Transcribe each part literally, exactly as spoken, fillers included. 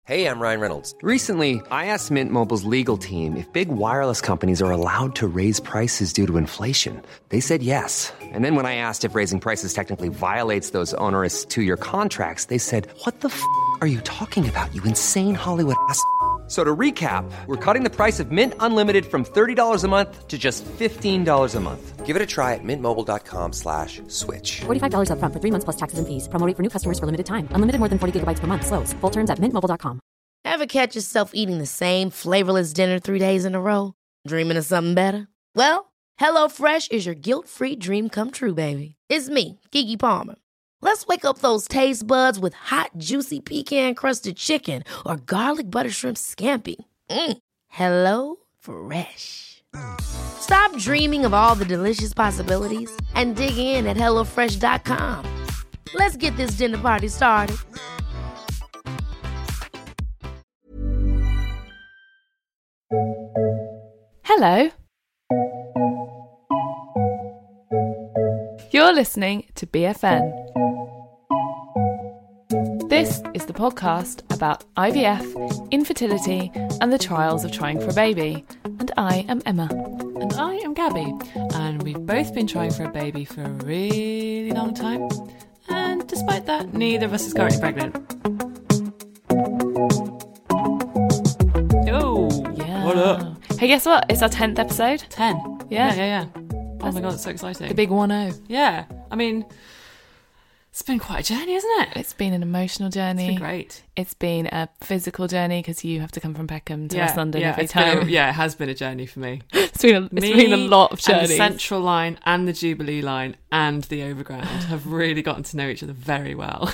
Hey, I'm Ryan Reynolds. Recently, I asked Mint Mobile's legal team if big wireless companies are allowed to raise prices due to inflation. They said yes. And then when I asked if raising prices technically violates those onerous two-year contracts, they said, what the f*** are you talking about, you insane Hollywood ass f- So to recap, we're cutting the price of Mint Unlimited from thirty dollars a month to just fifteen dollars a month. Give it a try at mintmobile.com slash switch. forty-five dollars up front for three months plus taxes and fees. Promo rate for new customers for limited time. Unlimited more than forty gigabytes per month. Slows full terms at mint mobile dot com. Ever catch yourself eating the same flavorless dinner three days in a row? Dreaming of something better? Well, HelloFresh is your guilt-free dream come true, baby. It's me, Keke Palmer. Let's wake up those taste buds with hot, juicy pecan-crusted chicken or garlic butter shrimp scampi. Mm. Hello Fresh. Stop dreaming of all the delicious possibilities and dig in at hello fresh dot com. Let's get this dinner party started. Hello. You're listening to B F N. This is the podcast about I V F, infertility, and the trials of trying for a baby. And I am Emma. And I am Gabby. And we've both been trying for a baby for a really long time. And despite that, neither of us is currently pregnant. Oh, Yeah. what up? Hey, guess what? It's our tenth episode. ten. Yeah. Yeah, yeah, yeah. Oh my god, it's so exciting. The big one oh. Yeah. I mean, it's been quite a journey, isn't it? It's been an emotional journey. It's been great. It's been a physical journey because you have to come from Peckham to yeah, West London yeah, every it's been time. a, yeah, it has been a journey for me. It's been a, it's Me been a lot of and the journeys. Central Line and the Jubilee Line and the Overground have really gotten to know each other very well.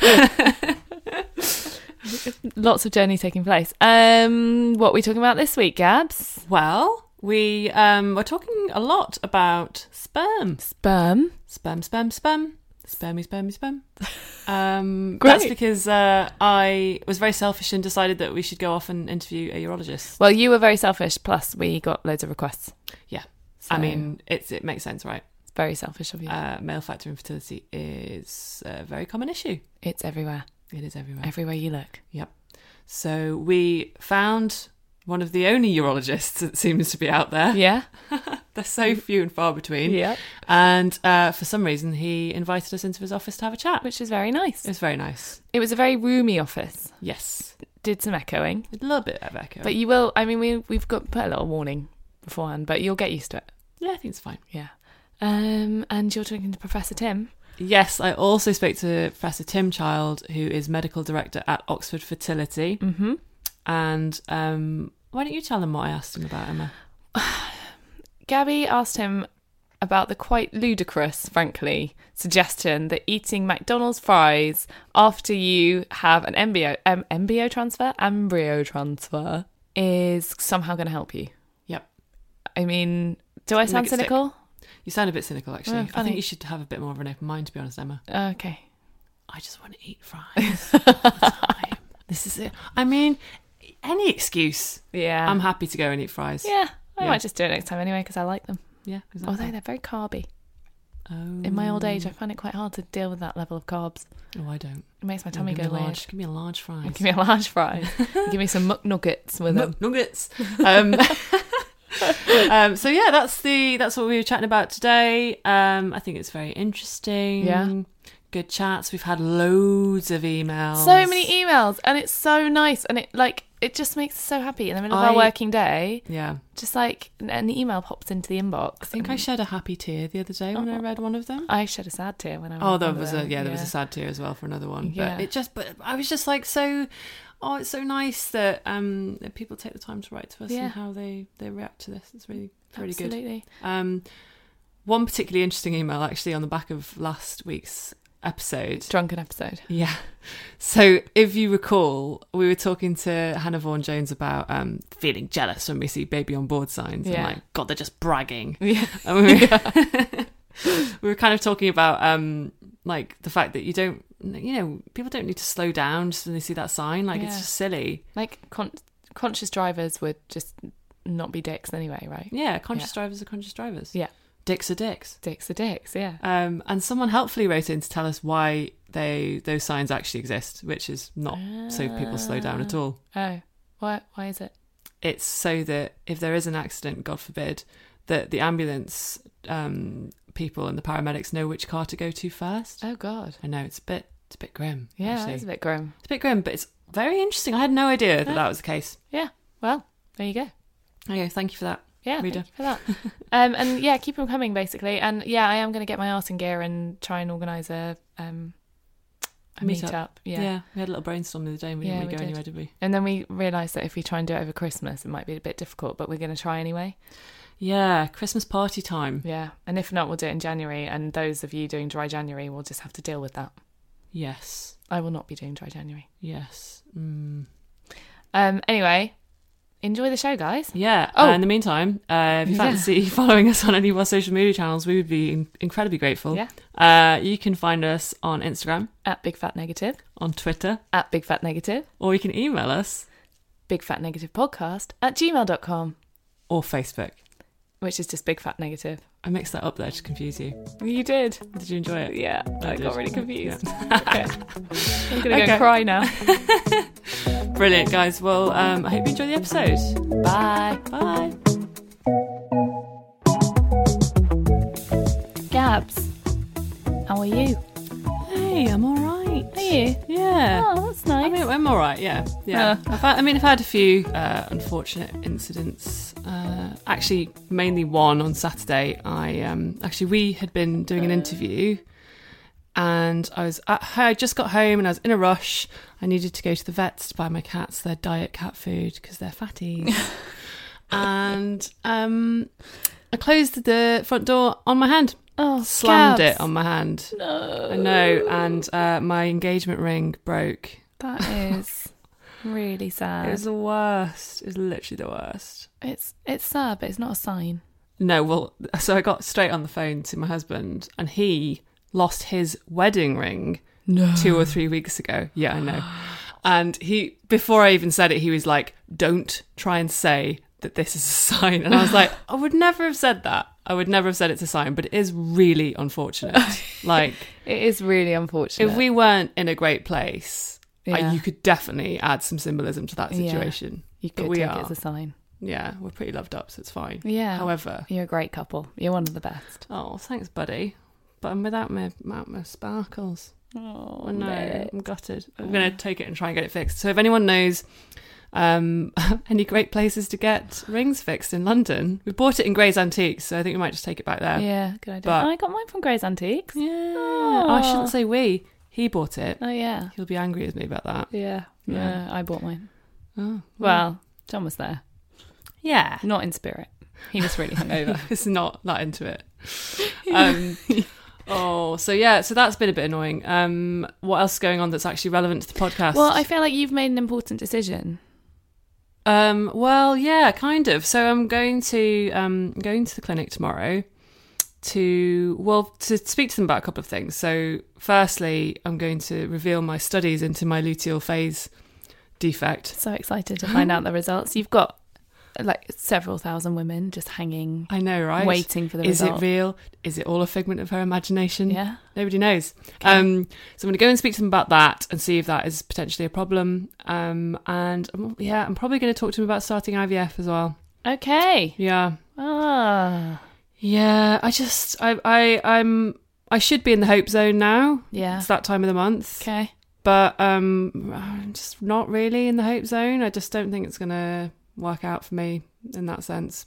Lots of journeys taking place. Um, what are we talking about this week, Gabs? Well, we um, were talking a lot about sperm. Sperm. Sperm, sperm, sperm. Spermy, spermy, sperm. Um, Great. That's because uh, I was very selfish and decided that we should go off and interview a urologist. Well, you were very selfish, plus we got loads of requests. Yeah. So- I mean, it's, it makes sense, right? It's very selfish of you. Uh, male factor infertility is a very common issue. It's everywhere. It is everywhere. Everywhere you look. Yep. So we found one of the only urologists that seems to be out there. Yeah? They're so few and far between. Yeah. And uh, for some reason, he invited us into his office to have a chat. Which is very nice. It was very nice. It was a very roomy office. Yes. Did some echoing. A little bit of echo. But you will, I mean, we, we've got put a little warning beforehand, but you'll get used to it. Yeah, I think it's fine. Yeah. Um, and you're talking to Professor Tim. Yes, I also spoke to Professor Tim Child, who is medical director at Oxford Fertility. Mm-hmm. And um, why don't you tell him what I asked him about, Emma? Gabby asked him about the quite ludicrous, frankly, suggestion that eating McDonald's fries after you have an embryo, um, embryo transfer, embryo transfer is somehow going to help you. Yep. I mean, do I sound Make it stick. cynical? You sound a bit cynical, actually. Oh, I funny. think you should have a bit more of an open mind, to be honest, Emma. Okay. I just want to eat fries all the time. This is it. I mean, any excuse. Yeah. I'm happy to go and eat fries. Yeah. I Yeah. might just do it next time anyway because I like them. Yeah, exactly. Although they're very carby. Oh. In my old age, I find it quite hard to deal with that level of carbs. Oh, I don't. It makes my No, tummy give go me a weird. large, give me a large fries. Give me a large fry. Give me some muck nuggets with them. Nuggets. Um, um, so yeah, that's the that's what we were chatting about today. Um, I think it's very interesting. Yeah. Good chats. We've had loads of emails. So many emails, and it's so nice, and it like it just makes us so happy in the middle of I- our working day. Yeah. Just like an email pops into the inbox. I think I shed a happy tear the other day when I read one of them. I shed a sad tear when I. Oh, read there one of was a them. yeah, there was a sad tear as well for another one. Yeah. But it just, but I was just like so. Oh, it's so nice that um that people take the time to write to us Yeah. and how they they react to this. It's really really Absolutely. good. Um, one particularly interesting email actually on the back of last week's episode. Drunken episode. Yeah. So if you recall, we were talking to Hannah Vaughan-Jones about um, feeling jealous when we see baby on board signs. Yeah. And like, God, they're just bragging. Yeah. And we, were, we were kind of talking about um, like the fact that you don't, you know, people don't need to slow down just when they see that sign. Like, it's Yeah. just silly. Like con- conscious drivers would just not be dicks anyway, right? Yeah, conscious Yeah. drivers are conscious drivers. Yeah. Dicks are dicks. Dicks are dicks, yeah. Um, and someone helpfully wrote in to tell us why they those signs actually exist, which is not so people slow down at all. Oh, why? Why is it? It's so that if there is an accident, God forbid, that the ambulance um, people and the paramedics know which car to go to first. Oh God. I know, it's a bit it's a bit grim. Yeah, actually. it's a bit grim. It's a bit grim, but it's very interesting. I had no idea that that was the case. Yeah. Well, there you go. Okay, thank you for that. Yeah, Reader. thank you for that. um, and yeah, keep them coming, basically. And yeah, I am going to get my arse in gear and try and organise a um a Meet meet up. up. Yeah. Yeah, we had a little brainstorm the other day and we Yeah, didn't really we go did. anywhere, did we? And then we realised that if we try and do it over Christmas, it might be a bit difficult, but we're going to try anyway. Yeah, Christmas party time. Yeah. And if not, we'll do it in January. And those of you doing dry January will just have to deal with that. Yes. I will not be doing dry January. Yes. Mm. Um. Anyway, enjoy the show, guys. Yeah. Oh. Uh, in the meantime, uh, if you Yeah. fancy following us on any of our social media channels, we would be in- incredibly grateful. Yeah. Uh, you can find us on Instagram, At Big Fat Negative. on Twitter, At Big Fat Negative. or you can email us, Big Fat Negative Podcast at gmail dot com, or Facebook. which is just Big Fat Negative. I mixed that up there to confuse you. You did. Did you enjoy it? Yeah. I, did. got really confused. Yeah. Okay. I'm going to go Okay. and cry now. Brilliant, guys. Well, um, I hope you enjoy the episode. Bye. Bye. Gabs, how are you? Hey, I'm all right. Are you? Yeah. Oh, that's nice. I mean, I'm all right. Yeah, yeah. Uh. I've had, I mean, I've had a few uh, unfortunate incidents. Uh, actually, mainly one on Saturday. I um, actually we had been doing an interview, and I was at, I just got home and I was in a rush. I needed to go to the vets to buy my cats their diet cat food because they're fatties, and um, I closed the front door on my hand. Oh, Slammed Gabs. it on my hand. No. I know, and uh, my engagement ring broke. That is really sad. It was the worst. It was literally the worst. It's it's sad, but it's not a sign. No, well, so I got straight on the phone to my husband, and he lost his wedding ring No. two or three weeks ago. Yeah, I know. And he, before I even said it, he was like, "Don't try and say that this is a sign." And I was like, I would never have said that. I would never have said it's a sign, but it is really unfortunate. Like, It is really unfortunate. if we weren't in a great place, uh, Yeah. you could definitely add some symbolism to that Yeah. situation. you but could we take are. it as a sign. Yeah, we're pretty loved up, so it's fine. Yeah. However, You're a great couple. You're one of the best. oh, thanks, buddy. But I'm without my, my, my sparkles. Oh, Oh, no, I'm gutted. I'm going to take it and try and get it fixed. So if anyone knows um, any great places to get rings fixed in London, we bought it in Gray's Antiques, so I think we might just take it back there. Yeah, good idea. But- Oh, I got mine from Gray's Antiques. Yeah. Oh, I shouldn't say we. He bought it. Oh, yeah. He'll be angry with me about that. Yeah. Yeah. Yeah, I bought mine. Oh, Well, John was there. yeah. Not in spirit. He was really hungover. It's not that into it. Um, oh, so yeah, so that's been a bit annoying. Um, what else is going on that's actually relevant to the podcast? Well, I feel like you've made an important decision. Um, well, yeah, kind of. So I'm going to um going to the clinic tomorrow to well to speak to them about a couple of things. So firstly, I'm going to reveal my studies into my luteal phase defect. So excited to find out the results. You've got like several thousand women just hanging, I know, right? waiting for the Is result. it real? Is it all a figment of her imagination? Yeah. Nobody knows. Um, so I'm going to go and speak to them about that and see if that is potentially a problem. Um, and um, yeah, I'm probably going to talk to them about starting I V F as well. Okay. Yeah. Ah. Yeah, I just, I, I, I'm, I should be in the hope zone now. Yeah. It's that time of the month. Okay. But um, I'm just not really in the hope zone. I just don't think it's going to work out for me in that sense.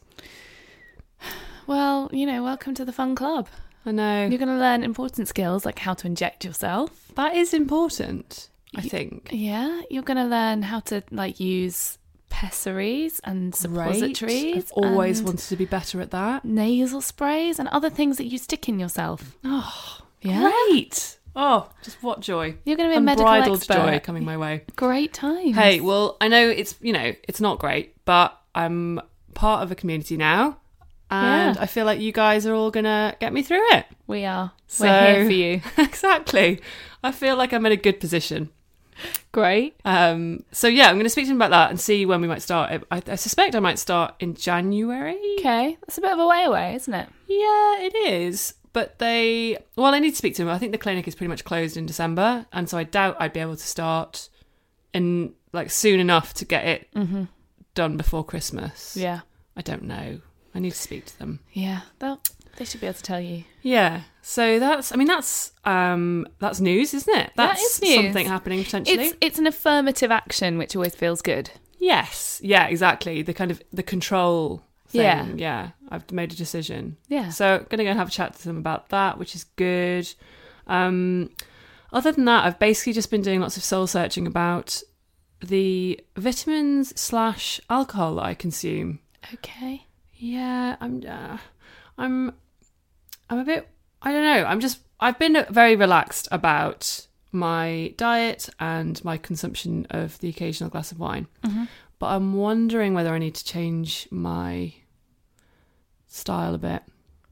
Well, you know, welcome to the fun club. I know. You're going to learn important skills like how to inject yourself. That is important, I think. Yeah. You're going to learn how to like use pessaries and suppositories. I've always and wanted to be better at that. nasal sprays and other things that you stick in yourself. Oh, Yeah. great. Oh, just what joy. You're going to be a medical Unbridled expert. joy coming my way. Great times. Hey, well, I know it's, you know, it's not great, but I'm part of a community now. And Yeah. I feel like you guys are all going to get me through it. We are. So- We're here for you. Exactly. I feel like I'm in a good position. Great. Um, so yeah, I'm going to speak to him about that and see when we might start. I, I suspect I might start in January. Okay. That's a bit of a way away, isn't it? Yeah, it is. but they, well, I need to speak to them. I think the clinic is pretty much closed in December, and so I doubt I'd be able to start in like soon enough to get it Mm-hmm. done before Christmas. Yeah. I don't know. I need to speak to them. Yeah. They'll, they should be able to tell you. Yeah. So that's, I mean, that's um, that's news, isn't it? That's That is news. something happening potentially. It's it's an affirmative action, which always feels good. Yes. Yeah, exactly. The kind of, the control thing. Yeah. Yeah. I've made a decision. Yeah. So I'm going to go and have a chat to them about that, which is good. Um, other than that, I've basically just been doing lots of soul searching about the vitamins slash alcohol that I consume. Okay. Yeah, I'm, uh, I'm, I'm a bit, I don't know. I'm just, I've been very relaxed about my diet and my consumption of the occasional glass of wine. Mm-hmm. But I'm wondering whether I need to change my style a bit.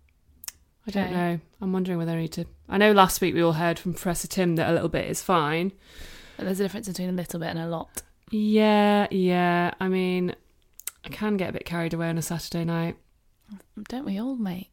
I don't Okay. know. I'm wondering whether I need to. I know last week we all heard from Professor Tim that a little bit is fine. But there's a difference between a little bit and a lot. Yeah, yeah. I mean, I can get a bit carried away on a Saturday night. Don't we all, mate?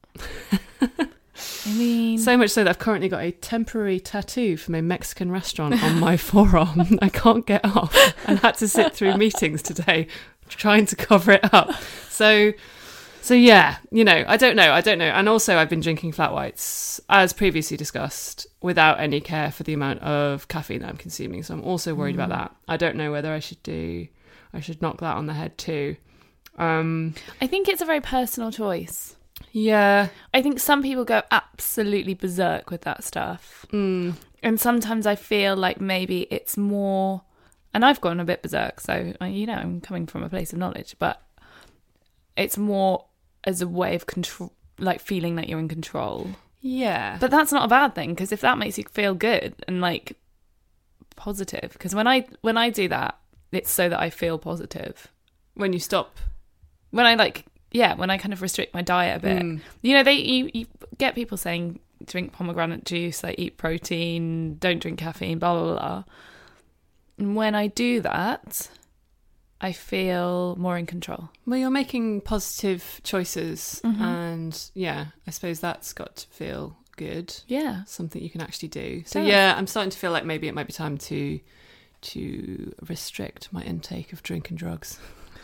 I mean... So much so that I've currently got a temporary tattoo from a Mexican restaurant on my forearm. I can't get off and had to sit through meetings today trying to cover it up. So, so yeah, you know, I don't know. I don't know. And also I've been drinking flat whites, as previously discussed, without any care for the amount of caffeine that I'm consuming. So I'm also worried Mm. about that. I don't know whether I should do, I should knock that on the head too. Um, I think it's a very personal choice. yeah. I think some people go absolutely berserk with that stuff. Mm. And sometimes I feel like maybe it's more... And I've gone a bit berserk, so, you know, I'm coming from a place of knowledge, but it's more as a way of control, like feeling that you're in control. Yeah. But that's not a bad thing, because if that makes you feel good and, like, positive... Because when I when I do that, it's so that I feel positive. When you stop. When I, like... Yeah, when I kind of restrict my diet a bit. Mm. You know, they you, you get people saying, drink pomegranate juice, like eat protein, don't drink caffeine, blah, blah, blah. And when I do that, I feel more in control. Well, you're making positive choices, Mhm. and yeah, I suppose that's got to feel good. Yeah. Something you can actually do. So does. yeah, I'm starting to feel like maybe it might be time to to restrict my intake of drink and drugs.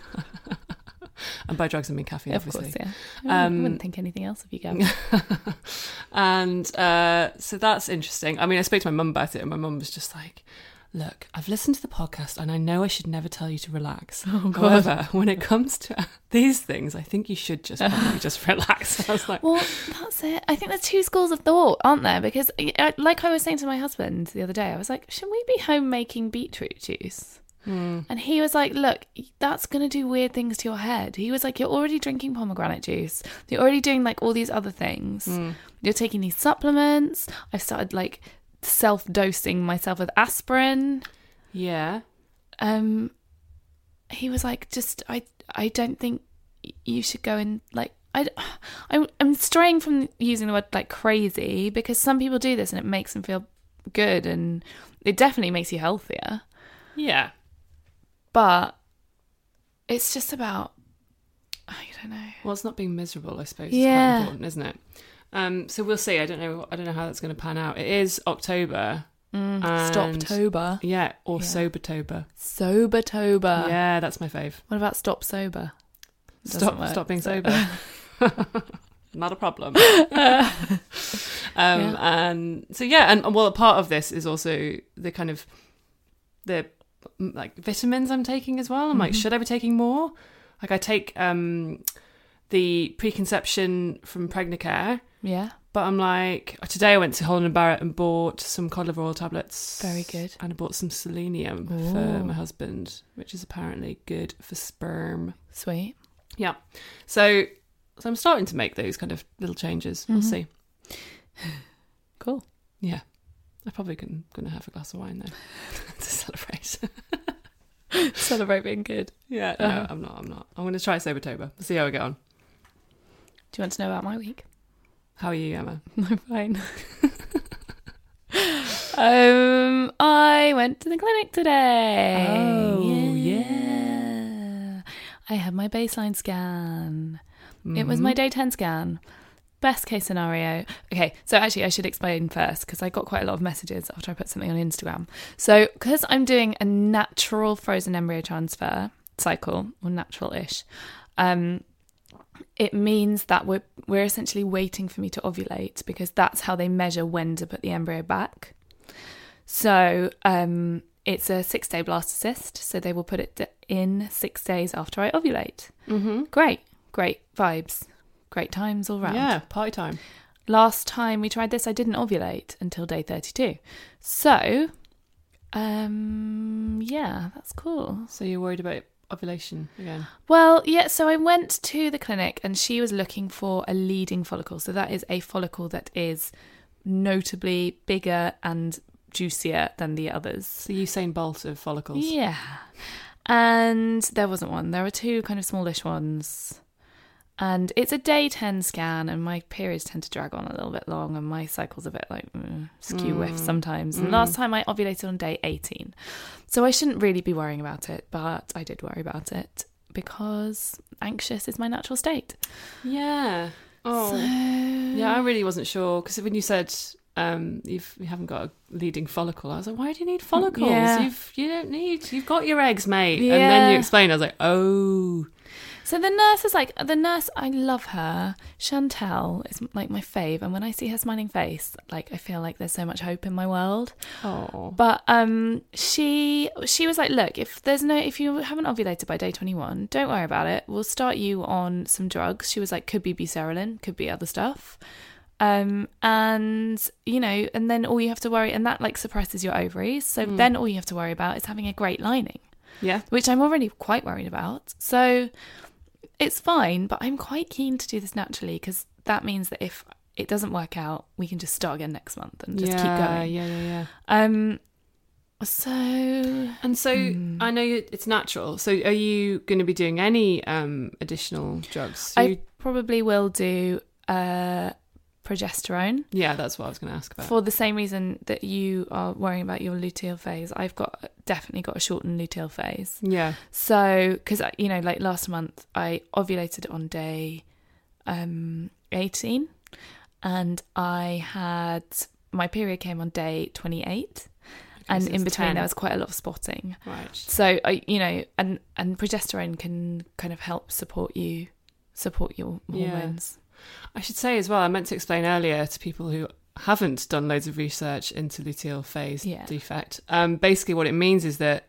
And by drugs I mean caffeine, Of obviously. course, yeah. I Um, wouldn't think anything else of you, Gab. And uh, so that's interesting. I mean, I spoke to my mum about it, and my mum was just like, look, I've listened to the podcast and I know I should never tell you to relax. Oh, God. However, when it comes to these things, I think you should just probably just relax. I was like, Well, that's it. I think there's two schools of thought, aren't there? Because, uh, like I was saying to my husband the other day, I was like, should we be home making beetroot juice? hmm. And he was like, look, that's going to do weird things to your head. He was like, you're already drinking pomegranate juice. You're already doing like all these other things. Mm. You're taking these supplements. I've started like self-dosing myself with aspirin. Yeah. Um, he was like, just, I, I don't think you should go and like, I, I'm, I'm straying from using the word like crazy, because some people do this and it makes them feel good, and it definitely makes you healthier. Yeah. But it's just about, I don't know. Well, it's not being miserable, I suppose. Yeah. It's quite important, isn't it? Um, so we'll see. I don't know. I don't know how that's going to pan out. It is October. Mm, and- Stoptober. Yeah, or Yeah. Sobertober. Sobertober. Yeah, that's my fave. What about stop sober? Doesn't Stop, work, stop being so- sober. Not a problem. um, Yeah. And so yeah, and well, a part of this is also the kind of the mm, like vitamins I'm taking as well. I'm like, Mhm. should I be taking more? Like I take um, the preconception from Pregnicare, Yeah. but I'm like, today I went to Holland and Barrett and bought some cod liver oil tablets. Very good. And I bought some selenium Ooh. for my husband, which is apparently good for sperm. Sweet. Yeah. So so I'm starting to make those kind of little changes. We'll Mhm. see. Cool. Yeah. I probably can gonna have a glass of wine though to celebrate. Celebrate being good. Yeah, no, Uh-huh. I'm not, I'm not. I'm gonna try Sobertober. We'll see how we get on. Do you want to know about my week? How are you, Emma? I'm fine. um, I went to the clinic today. Oh, yeah. I had my baseline scan. It was Mhm. my day ten scan. best case scenario. Okay, so actually I should explain first because I got quite a lot of messages after I put something on Instagram. So because I'm doing a natural frozen embryo transfer cycle, or natural-ish, um, it means that we're, we're essentially waiting for me to ovulate because that's how they measure when to put the embryo back. So um, it's a six-day blastocyst, so they will put it in six days after I ovulate. Mm-hmm. Great, great vibes. Great times all round. Yeah, party time. Last time we tried this, I didn't ovulate until day thirty-two. So, um, yeah, that's cool. So you're worried about ovulation again? Well, yeah, so I went to the clinic and she was looking for a leading follicle. So that is a follicle that is notably bigger and juicier than the others. The Usain Bolt of follicles. Yeah. And there wasn't one. There were two kind of smallish ones. And it's a day ten scan, and my periods tend to drag on a little bit long, and my cycle's a bit like mm, skew whiff sometimes. And Mm. last time I ovulated on day eighteen. So I shouldn't really be worrying about it, but I did worry about it because anxious is my natural state. Yeah. Oh. So... Yeah, I really wasn't sure because when you said um, you've, you haven't got a leading follicle, I was like, why do you need follicles? Yeah. You've, you don't need, you've got your eggs, mate. Yeah. And then you explained, I was like, oh. So the nurse is like, the nurse, I love her. Chantel is like my fave. And when I see her smiling face, like I feel like there's so much hope in my world. Oh. But um, she she was like, look, if there's no, if you haven't ovulated by day twenty-one, don't worry about it. We'll start you on some drugs. She was like, could be buserelin, could be other stuff. Um, and, you know, and then all you have to worry, and that like suppresses your ovaries. So Mm. then all you have to worry about is having a great lining. Yeah. Which I'm already quite worried about. So it's fine, but I'm quite keen to do this naturally because that means that if it doesn't work out, we can just start again next month and just yeah, keep going. Yeah, yeah, yeah. Um, so... And so mm. I know it's natural. So are you going to be doing any um, additional drugs? I You- probably will do uh, progesterone. Yeah, that's what I was going to ask about. For the same reason that you are worrying about your luteal phase, I've got definitely got a shortened luteal phase. Yeah. So, because, you know, like last month, I ovulated on day um, eighteen and I had, my period came on day twenty-eight. Okay, and so in it's between ten. there was quite a lot of spotting. Right. So, I, you know, and, and progesterone can kind of help support you, support your Yeah. hormones. I should say as well, I meant to explain earlier to people who haven't done loads of research into luteal phase Yeah. defect. Um, basically what it means is that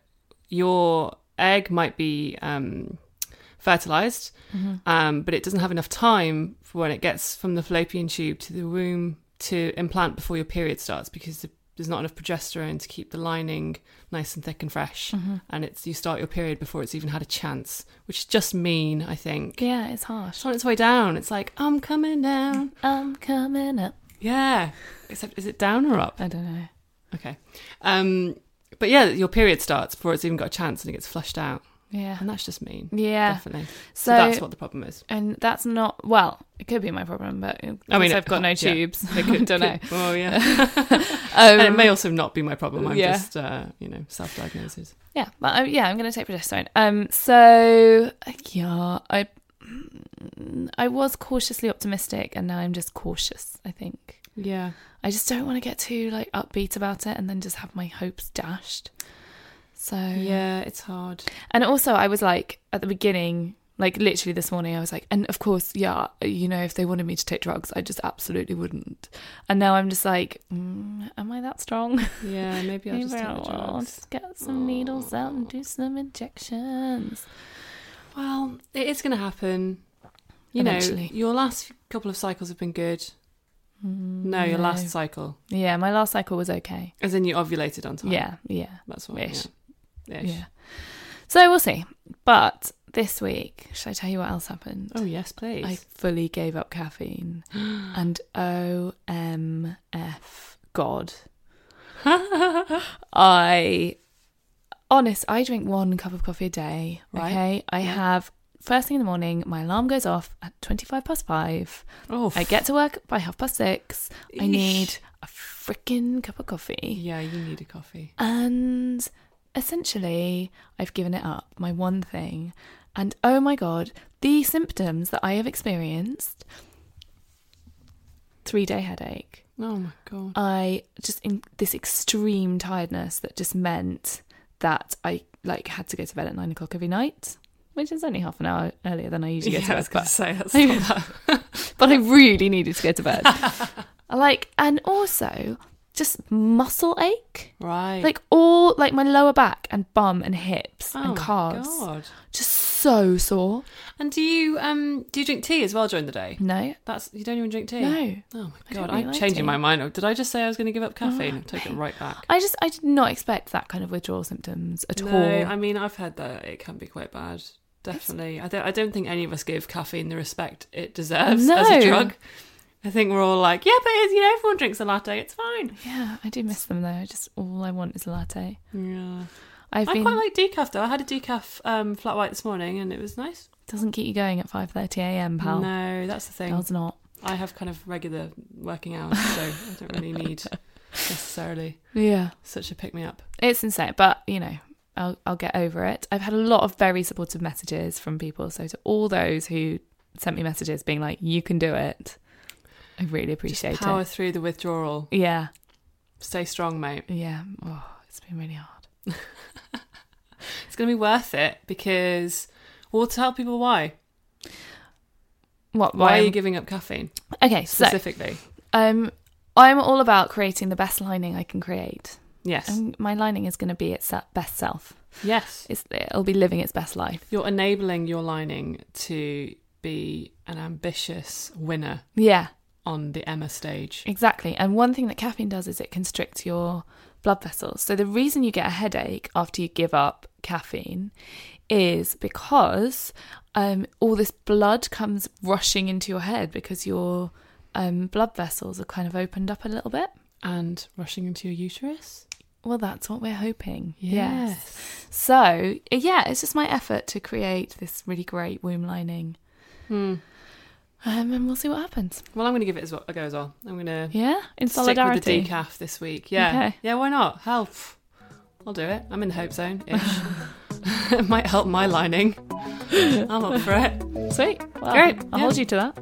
your egg might be um, fertilized, Mm-hmm. um, but it doesn't have enough time for when it gets from the fallopian tube to the womb to implant before your period starts because the, there's not enough progesterone to keep the lining nice and thick and fresh. Mm-hmm. And it's you start your period before it's even had a chance, which is just mean, I think. Yeah, it's harsh. It's on its way down. It's like, I'm coming down. I'm coming up. Yeah. Except, is it down or up? I don't know. Okay. Um, but yeah, your period starts before it's even got a chance and it gets flushed out. Yeah. And that's just mean. Yeah. Definitely. So- So, that's what the problem is. And that's not, well, it could be my problem, but I I mean, I've got no yeah. tubes. It I don't know. Oh, yeah. Um, and it may also not be my problem. I'm yeah. just, uh, you know, self-diagnosis. Yeah, but I, yeah, I'm going to take progesterone. Um, so yeah, I I was cautiously optimistic, and now I'm just cautious. I think Yeah. I just don't want to get too like upbeat about it, and then just have my hopes dashed. So Yeah, it's hard. and also I was like at the beginning, like literally this morning, I was like, and of course, yeah, you know, if they wanted me to take drugs, I just absolutely wouldn't. And now I'm just like, mm, am I that strong? Yeah, maybe I'll just Maybe take the I'll drugs. just get some needles out and do some injections. Well, it is going to happen. You Eventually. know, your last couple of cycles have been good. no, your no. last cycle. Yeah, my last cycle was okay. As in you ovulated on time. Yeah, yeah, That's what. ish. Yeah. Ish. yeah. So we'll see. But this week, should I tell you what else happened? Oh, yes, please. I fully gave up caffeine. And O M F God. I, honest, I drink one cup of coffee a day, Right. okay? I Yeah. have, first thing in the morning, my alarm goes off at twenty-five past five. Oh, I get to work by half past six. I Eesh. need a freaking cup of coffee. Yeah, you need a coffee. And essentially, I've given it up, my one thing. And oh my God, the symptoms that I have experienced three-day headache. Oh my God. I just in this extreme tiredness that just meant that I like had to go to bed at nine o'clock every night, which is only half an hour earlier than I usually go Yeah, to I bed. was going But, to say, that's not that. but I really needed to go to bed. Like, and also just muscle ache. Right. Like all, like my lower back and bum and hips oh and my calves. God. Just so sore. And do you um do you drink tea as well during the day? No. That's you don't even drink tea? No. Oh my I don't God, really I'm like changing tea. my mind. Did I just say I was going to give up caffeine? Oh, I'll take it right back. I just, I did not expect that kind of withdrawal symptoms at No, all. I mean, I've heard that it can be quite bad. Definitely. I don't, I don't think any of us give caffeine the respect it deserves as No. a drug. I think we're all like, yeah, but it's, you know, everyone drinks a latte. It's fine. Yeah, I do miss them though. I just, all I want is a latte. Yeah. I've I been, quite like decaf though. I had a decaf um, flat white this morning and it was nice. doesn't keep you going at five thirty a.m, pal. No, that's the thing. Does not. I have kind of regular working hours, so I don't really need necessarily Yeah. such a pick-me-up. It's insane, but you know, I'll I'll get over it. I've had a lot of very supportive messages from people. So to all those who sent me messages being like, "You can do it," I really appreciate Just power it. through the withdrawal. Yeah, Stay strong, mate. yeah. Oh, it's been really hard. It's going to be worth it because we'll tell people why. What? Why are I'm- you giving up caffeine Okay, so specifically? um, I'm all about creating the best lining I can create, Yes. and my lining is going to be its se- best self. yes. It's, it'll be living its best life. You're enabling your lining to be an ambitious winner Yeah, on the Emma stage. exactly. And one thing that caffeine does is it constricts your blood vessels. So the reason you get a headache after you give up caffeine is because um, all this blood comes rushing into your head because your um, blood vessels are kind of opened up a little bit. And rushing into your uterus? Well, that's what we're hoping. Yes. So, yeah, it's just my effort to create this really great womb lining. Hmm. Um, and we'll see what happens. Well, I'm going to give it as well, a go as well. I'm going to Yeah? In stick solidarity. with the decaf this week. Yeah. Okay. Yeah, why not? Help. I'll do it. I'm in the hope zone-ish. It might help my lining. I'm up for it. Sweet. Well, Great, I'll yeah. hold you to that.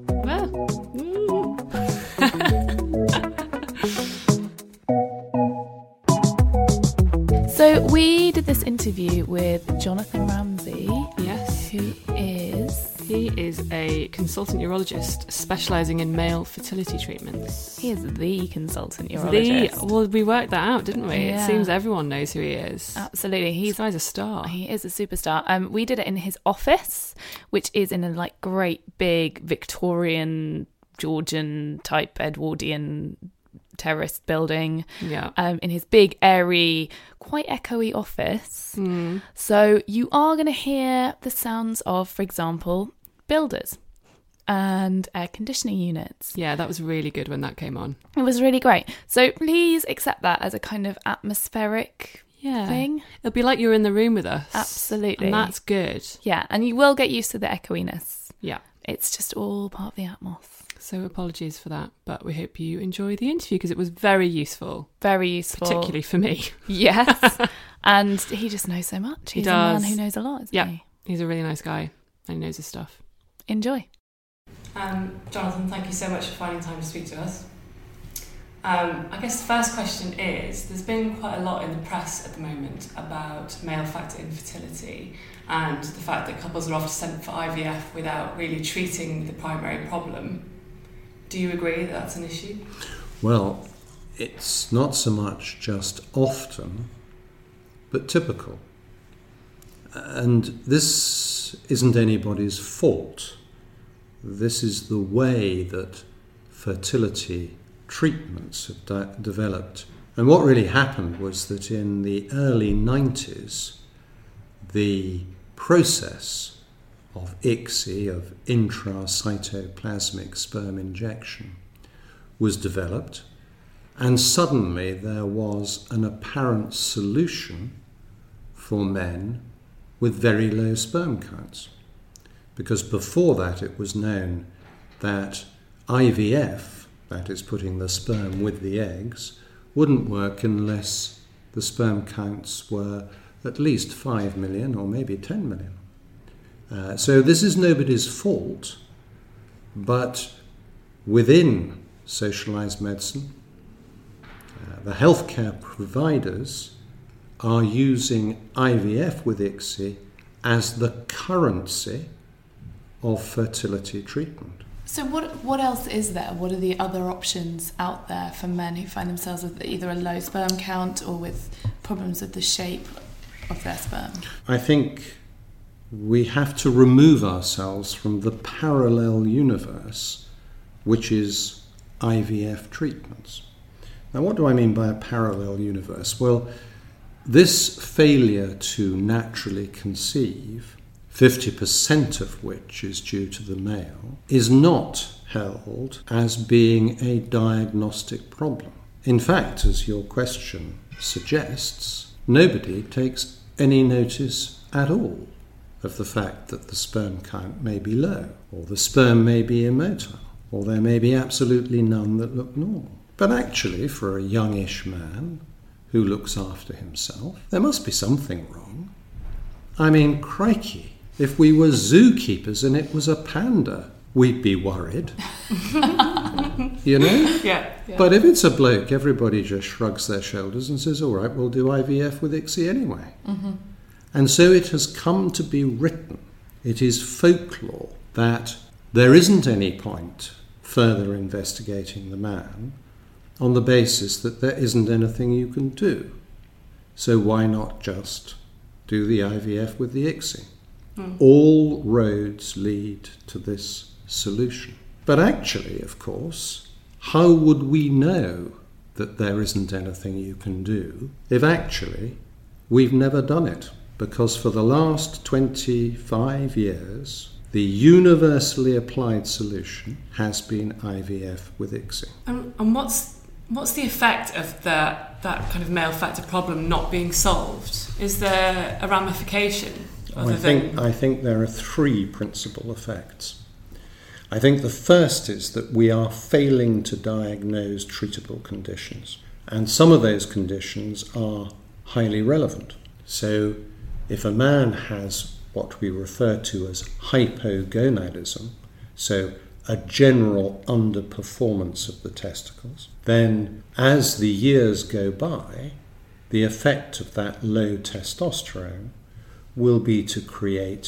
Well. So we did this interview with Jonathan Ramsey, Yes. who is... He is a consultant urologist specialising in male fertility treatments. He is the consultant The, urologist. well, we worked that out, didn't we? Yeah. It seems everyone knows who he is. Absolutely. This He's guy's a star. He is a superstar. Um, we did it in his office, which is in a like great big Victorian, Georgian type Edwardian terraced building. Yeah. Um, in his big, airy, quite echoey office. Mm. So you are going to hear the sounds of, for example, builders and air conditioning units. Yeah, that was really good when that came on. It was really great. So please accept that as a kind of atmospheric Yeah. thing. It'll be like you're in the room with us. Absolutely. And that's good. Yeah, and you will get used to the echoiness. Yeah. It's just all part of the atmos. So apologies for that, but we hope you enjoy the interview because it was very useful, Very useful. particularly for me. Yes. And he just knows so much. He He's a does. man who knows a lot, isn't Yeah. he? He's a really nice guy and he knows his stuff. Enjoy. Um, Jonathan, thank you so much for finding time to speak to us. Um, I guess the first question is, there's been quite a lot in the press at the moment about male factor infertility and the fact that couples are often sent for I V F without really treating the primary problem. Do you agree that that's an issue? Well, it's not so much just often, but typical. And this isn't anybody's fault. This is the way that fertility treatments have de- developed. And what really happened was that in the early nineties, the process of I C S I, of intracytoplasmic sperm injection, was developed, and suddenly there was an apparent solution for men with very low sperm counts. Because before that it was known that I V F, that is putting the sperm with the eggs, wouldn't work unless the sperm counts were at least five million or maybe ten million. Uh, so this is nobody's fault, but within socialised medicine. Uh, the healthcare providers are using I V F with I C S I as the currency of fertility treatment. So what what else is there? What are the other options out there for men who find themselves with either a low sperm count or with problems with the shape of their sperm? I think we have to remove ourselves from the parallel universe, which is I V F treatments. Now, what do I mean by a parallel universe? Well, this failure to naturally conceive, fifty percent of which is due to the male, is not held as being a diagnostic problem. In fact, as your question suggests, nobody takes any notice at all of the fact that the sperm count may be low, or the sperm may be immotile, or there may be absolutely none that look normal. But actually, for a youngish man who looks after himself, there must be something wrong. I mean, crikey, if we were zookeepers and it was a panda, we'd be worried. You know? Yeah, yeah. But if it's a bloke, everybody just shrugs their shoulders and says, all right, we'll do I V F with I C S I anyway. Mm-hmm. And so it has come to be written, it is folklore, that there isn't any point further investigating the man on the basis that there isn't anything you can do. So why not just do the I V F with the I C S I? Mm. All roads lead to this solution. But actually, of course, how would we know that there isn't anything you can do if actually we've never done it? Because for the last twenty-five years, the universally applied solution has been I V F with I C S I. And, and what's what's the effect of that that kind of male factor problem not being solved? Is there a ramification? Other I think than... I think there are three principal effects. I think the first is that we are failing to diagnose treatable conditions, and some of those conditions are highly relevant. So if a man has what we refer to as hypogonadism, so a general underperformance of the testicles, then as the years go by, the effect of that low testosterone will be to create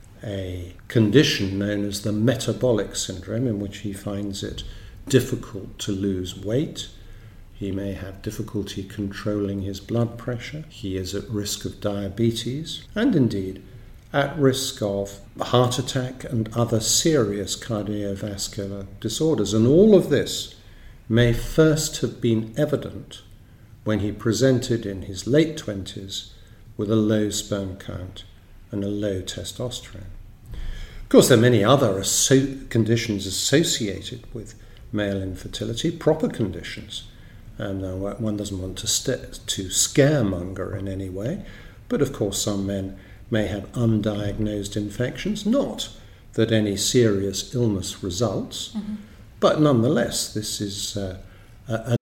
a condition known as the metabolic syndrome, in which he finds it difficult to lose weight. He may have difficulty controlling his blood pressure. He is at risk of diabetes and indeed at risk of heart attack and other serious cardiovascular disorders. And all of this may first have been evident when he presented in his late twenties with a low sperm count and a low testosterone. Of course, there are many other asso- conditions associated with male infertility, proper conditions. And uh, one doesn't want to, st- to scaremonger in any way, but of course some men may have undiagnosed infections, not that any serious illness results, mm-hmm. but nonetheless, this is uh, a, a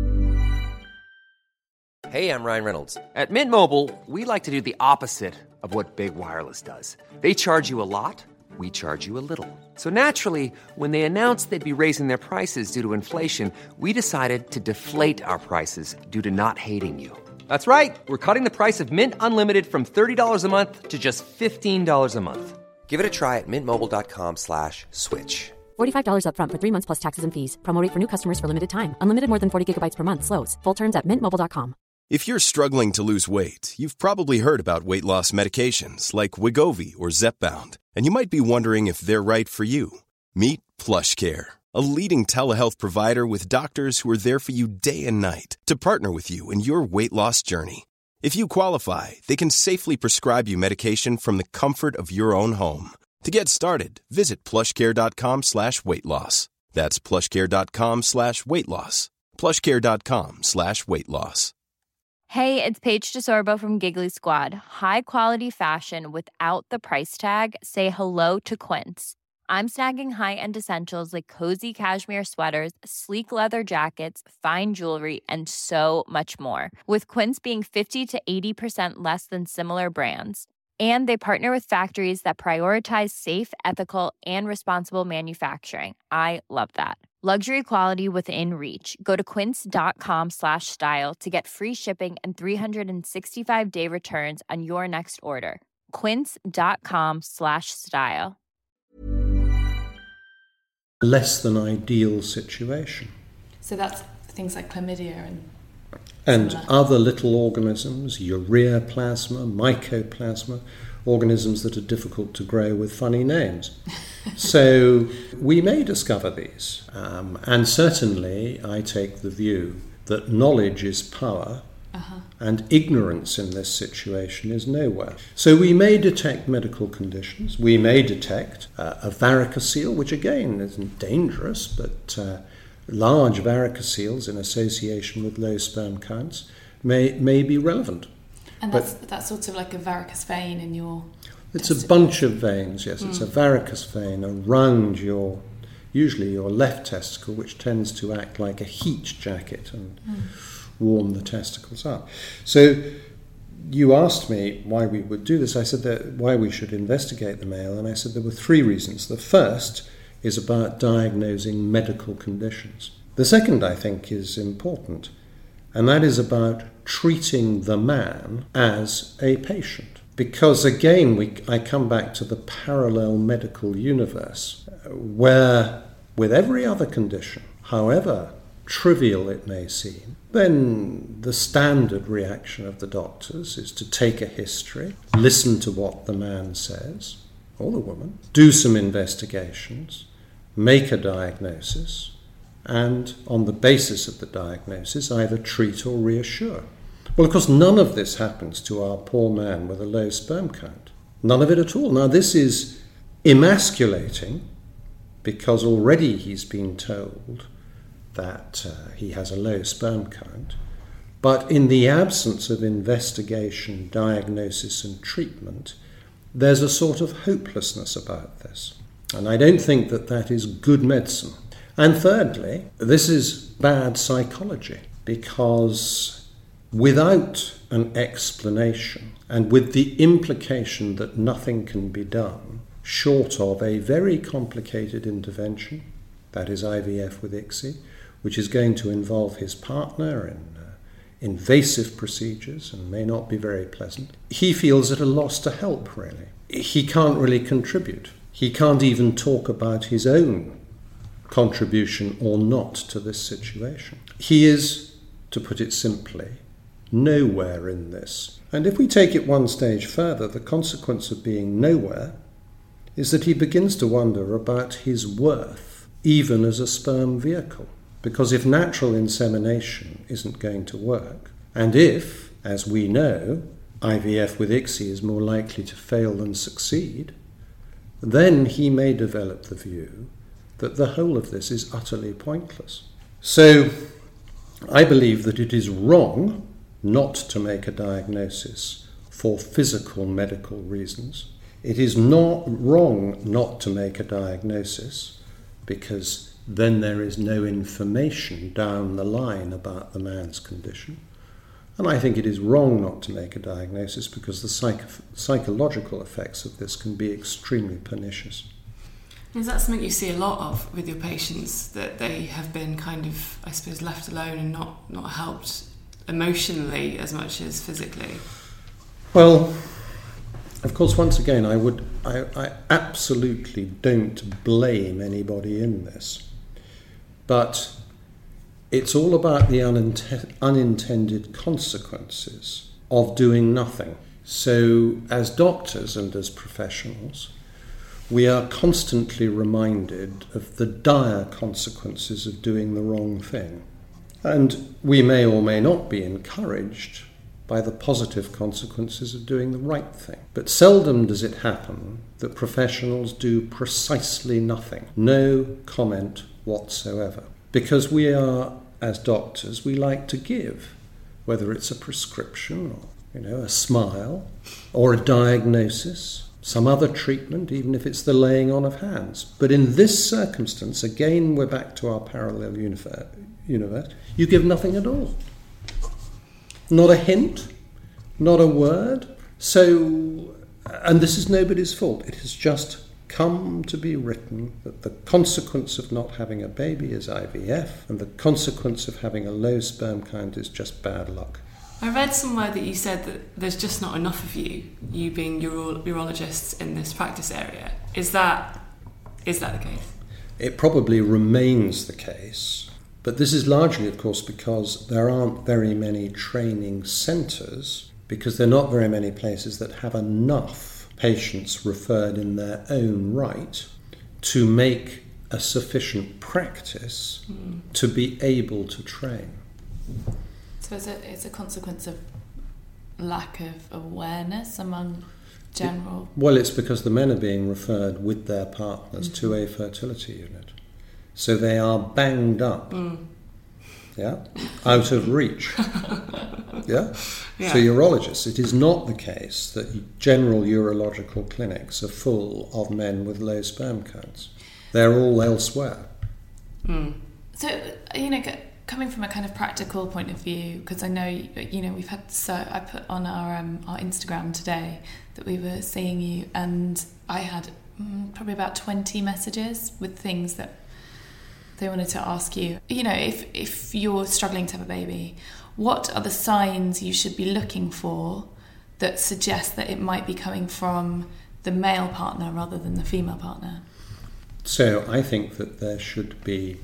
Hey, I'm Ryan Reynolds. At Mint Mobile, we like to do the opposite of what Big Wireless does. They charge you a lot, we charge you a little. So naturally, when they announced they'd be raising their prices due to inflation, we decided to deflate our prices due to not hating you. That's right. We're cutting the price of Mint Unlimited from thirty dollars a month to just fifteen dollars a month. Give it a try at mintmobile.com slash switch. forty-five dollars up front for three months plus taxes and fees. Promo rate for new customers for limited time. Unlimited more than forty gigabytes per month. Slows full terms at mint mobile dot com. If you're struggling to lose weight, you've probably heard about weight loss medications like Wegovy or Zepbound, and you might be wondering if they're right for you. Meet PlushCare, a leading telehealth provider with doctors who are there for you day and night to partner with you in your weight loss journey. If you qualify, they can safely prescribe you medication from the comfort of your own home. To get started, visit plushcare.com slash weight loss. That's plushcare.com slash weight loss. plushcare.com slash weight loss. Hey, it's Paige DeSorbo from Giggly Squad. High quality fashion without the price tag. Say hello to Quince. I'm snagging high-end essentials like cozy cashmere sweaters, sleek leather jackets, fine jewelry, and so much more. With Quince being fifty to eighty percent less than similar brands. And they partner with factories that prioritize safe, ethical, and responsible manufacturing. I love that. Luxury quality within reach. Go to quince.com slash style to get free shipping and three sixty-five day returns on your next order. Quince.com slash style. Less than ideal situation. So that's things like chlamydia and... And similar. Other little organisms, ureaplasma, mycoplasma, organisms that are difficult to grow with funny names. So we may discover these. Um, and certainly I take the view that knowledge is power, uh-huh. and ignorance in this situation is nowhere. So we may detect medical conditions. We may detect uh, a varicocele, which again isn't dangerous, but uh, large varicoceles in association with low sperm counts may, may be relevant. And that's, but, that's sort of like a varicose vein in your... It's a bunch of veins, yes. Mm. It's a varicose vein around your, usually your left testicle, which tends to act like a heat jacket and mm. warm the testicles up. So you asked me why we would do this. I said that why we should investigate the male, and I said there were three reasons. The first is about diagnosing medical conditions. The second, I think, is important, and that is about treating the man as a patient. Because again, we, I come back to the parallel medical universe, where with every other condition, however trivial it may seem, then the standard reaction of the doctors is to take a history, listen to what the man says, or the woman, do some investigations, make a diagnosis, and on the basis of the diagnosis, either treat or reassure. Well, of course, none of this happens to our poor man with a low sperm count. None of it at all. Now, this is emasculating because already he's been told that uh, he has a low sperm count. But in the absence of investigation, diagnosis and treatment, there's a sort of hopelessness about this. And I don't think that that is good medicine. And thirdly, this is bad psychology, because without an explanation and with the implication that nothing can be done short of a very complicated intervention, that is I V F with I C S I, which is going to involve his partner in uh, invasive procedures and may not be very pleasant, he feels at a loss to help, really. He can't really contribute. He can't even talk about his own contribution or not to this situation. He is, to put it simply, nowhere in this. And if we take it one stage further, the consequence of being nowhere is that he begins to wonder about his worth, even as a sperm vehicle. Because if natural insemination isn't going to work, and if, as we know, I V F with I C S I is more likely to fail than succeed, then he may develop the view that the whole of this is utterly pointless. So I believe that it is wrong not to make a diagnosis for physical medical reasons. It is not wrong not to make a diagnosis because then there is no information down the line about the man's condition. And I think it is wrong not to make a diagnosis because the psych- psychological effects of this can be extremely pernicious. Is that something you see a lot of with your patients, that they have been kind of, I suppose, left alone and not, not helped emotionally as much as physically? Well, of course, once again, I would, I, I absolutely don't blame anybody in this. But it's all about the unint- unintended consequences of doing nothing. So as doctors and as professionals, we are constantly reminded of the dire consequences of doing the wrong thing. And we may or may not be encouraged by the positive consequences of doing the right thing. But seldom does it happen that professionals do precisely nothing, no comment whatsoever. Because we are, as doctors, we like to give, whether it's a prescription or, you know, a smile or a diagnosis, some other treatment, even if it's the laying on of hands. But in this circumstance, again, we're back to our parallel universe, universe, you give nothing at all. Not a hint, not a word. So, and this is nobody's fault. It has just come to be written that the consequence of not having a baby is I V F, and the consequence of having a low sperm count is just bad luck. I read somewhere that you said that there's just not enough of you, you being uro- urologists in this practice area. Is that is that the case? It probably remains the case, but this is largely, of course, because there aren't very many training centres, because there are not very many places that have enough patients referred in their own right to make a sufficient practice mm. to be able to train. So is it it's a consequence of lack of awareness among general... It, well, it's because the men are being referred with their partners mm-hmm. to a fertility unit. So they are banged up, mm. yeah, out of reach. yeah? yeah? So urologists, it is not the case that general urological clinics are full of men with low sperm counts. They're all elsewhere. Mm. So, you know... coming from a kind of practical point of view, because I know, you know, we've had, so I put on our um, our Instagram today that we were seeing you, and I had mm, probably about twenty messages with things that they wanted to ask you. You know, if if you're struggling to have a baby, what are the signs you should be looking for that suggest that it might be coming from the male partner rather than the female partner? So I think that there should be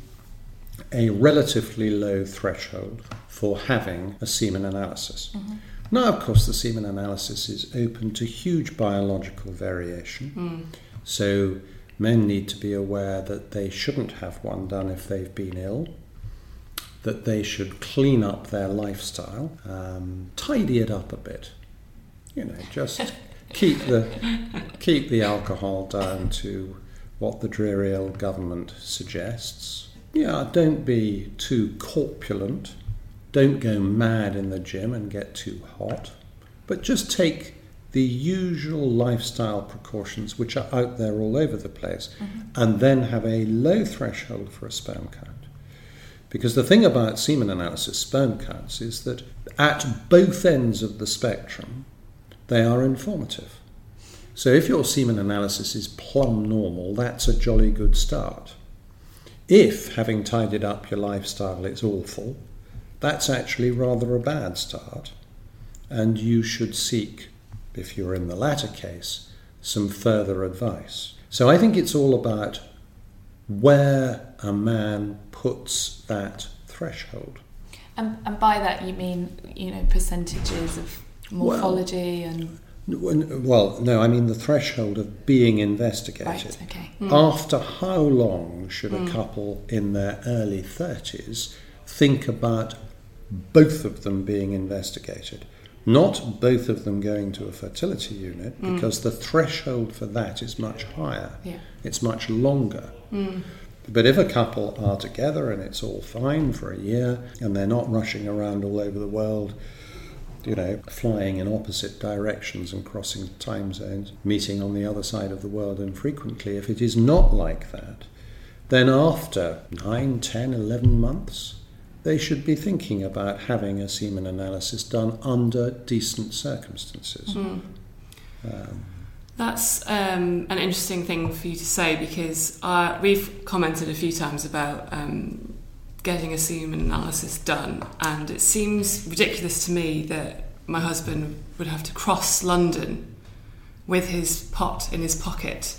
a relatively low threshold for having a semen analysis. Mm-hmm. Now, of course, the semen analysis is open to huge biological variation. Mm. So men need to be aware that they shouldn't have one done if they've been ill, that they should clean up their lifestyle, um, tidy it up a bit. You know, just keep the keep the alcohol down to what the dreary old government suggests. Yeah, don't be too corpulent. Don't go mad in the gym and get too hot. But just take the usual lifestyle precautions which are out there all over the place, mm-hmm. and then have a low threshold for a sperm count. Because the thing about semen analysis sperm counts is that at both ends of the spectrum, they are informative. So if your semen analysis is plumb normal, that's a jolly good start. If, having tidied up your lifestyle, it's awful, that's actually rather a bad start. And you should seek, if you're in the latter case, some further advice. So I think it's all about where a man puts that threshold. And, and by that you mean, you know, percentages of morphology well, and... Well, no, I mean the threshold of being investigated. Right, okay. Mm. After how long should mm. a couple in their early thirties think about both of them being investigated? Not both of them going to a fertility unit, mm. because the threshold for that is much higher. Yeah. It's much longer. Mm. But if a couple are together and it's all fine for a year and they're not rushing around all over the world, you know, flying in opposite directions and crossing time zones, meeting on the other side of the world infrequently, if it is not like that, then after nine, ten, eleven months, they should be thinking about having a semen analysis done under decent circumstances. Mm. Um, That's um, an interesting thing for you to say, because uh, we've commented a few times about um, getting a semen analysis done, and it seems ridiculous to me that my husband would have to cross London with his pot in his pocket.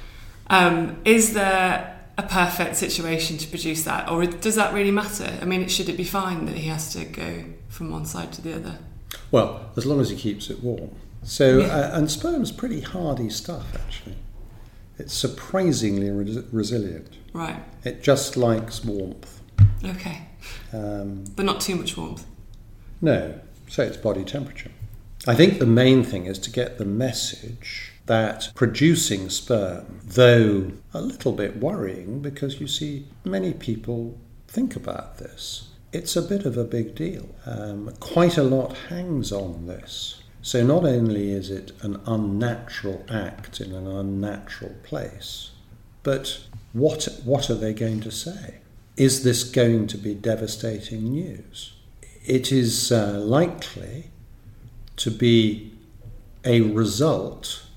Um, is there a perfect situation to produce that, or does that really matter? I mean, should it be fine that he has to go from one side to the other? Well, as long as he keeps it warm. So, yeah. uh, and sperm's pretty hardy stuff, actually. It's surprisingly re- resilient. Right. It just likes warmth. Okay. Um, but not too much warmth? No. So it's body temperature. I think the main thing is to get the message that producing sperm, though a little bit worrying, because you see many people think about this, it's a bit of a big deal. Um, quite a lot hangs on this. So not only is it an unnatural act in an unnatural place, but what what are they going to say? Is this going to be devastating news? It is uh, likely to be a result